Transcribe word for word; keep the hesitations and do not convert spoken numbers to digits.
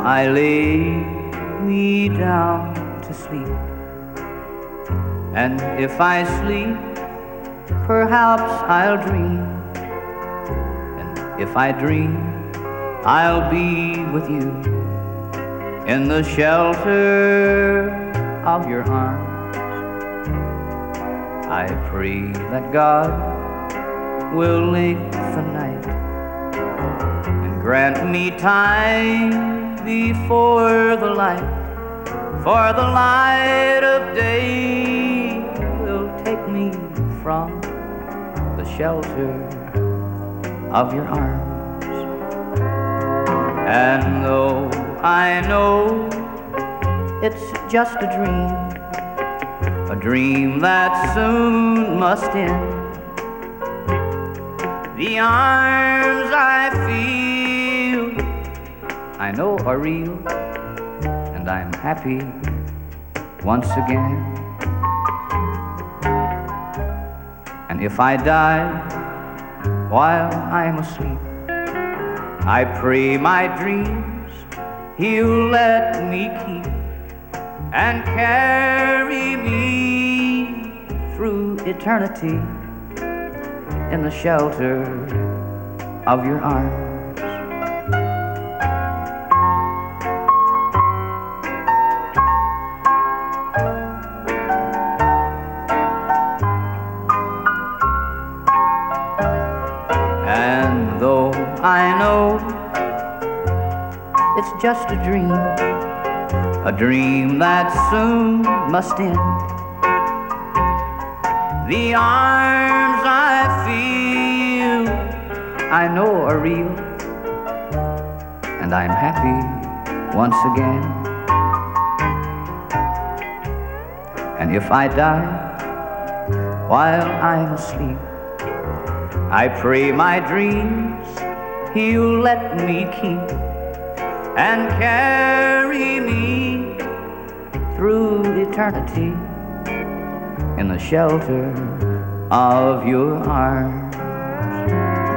I lay me down to sleep. And if I sleep, perhaps I'll dream. And if I dream, I'll be with you in the shelter of your arms. I pray that God will lengthen night and grant me time before the light, for the light of day will take me from the shelter of your arms. And though I know it's just a dream, a dream that soon must end, the arms I feel I know are real, and I'm happy once again. And if I die while I'm asleep, I pray my dreams He'll let me keep and carry me through eternity in the shelter of your arms. And though I know it's just a dream, a dream that soon must end, the arms I feel I know are real, and I'm happy once again. And if I die while I'm asleep, I pray my dreams He'll let me keep and carry me through eternity in the shelter of your arms.